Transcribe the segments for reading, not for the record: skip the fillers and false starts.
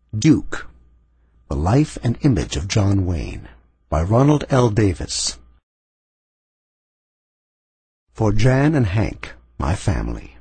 Duke, The Life and Image of John Wayne, by Ronald L. Davis. For Jan and Hank, My Family.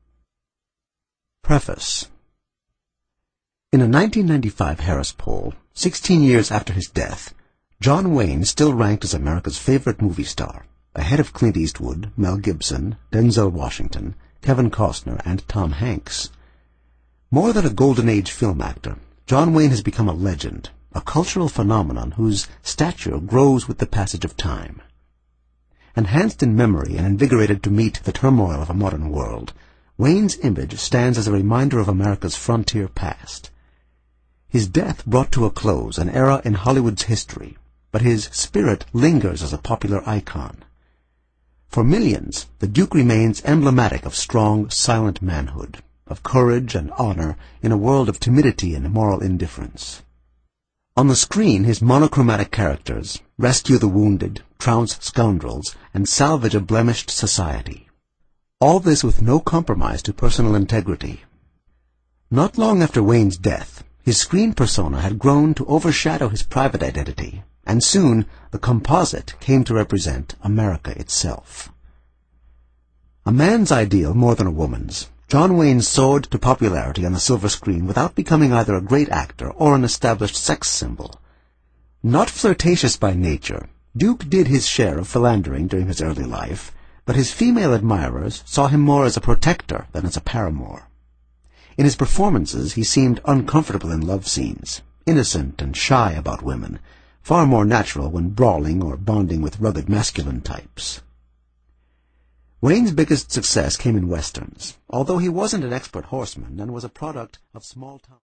Preface. In a 1995 Harris poll, 16 years after his death, John Wayne still ranked as America's favorite movie star, ahead of Clint Eastwood, Mel Gibson, Denzel Washington, Kevin Costner, and Tom Hanks. More than a Golden Age film actor, John Wayne has become a legend, a cultural phenomenon whose stature grows with the passage of time. Enhanced in memory and invigorated to meet the turmoil of a modern world, Wayne's image stands as a reminder of America's frontier past. His death brought to a close an era in Hollywood's history, but his spirit lingers as a popular icon. For millions, the Duke remains emblematic of strong, silent manhood, of courage and honor in a world of timidity and moral indifference. On the screen, his monochromatic characters rescue the wounded, trounce scoundrels, and salvage a blemished society. All this with no compromise to personal integrity. Not long after Wayne's death, his screen persona had grown to overshadow his private identity, and soon the composite came to represent America itself. A man's ideal more than a woman's, John Wayne soared to popularity on the silver screen without becoming either a great actor or an established sex symbol. Not flirtatious by nature, Duke did his share of philandering during his early life, but his female admirers saw him more as a protector than as a paramour. In his performances he seemed uncomfortable in love scenes, innocent and shy about women, far more natural when brawling or bonding with rugged masculine types. Wayne's biggest success came in westerns, although he wasn't an expert horseman and was a product of small-town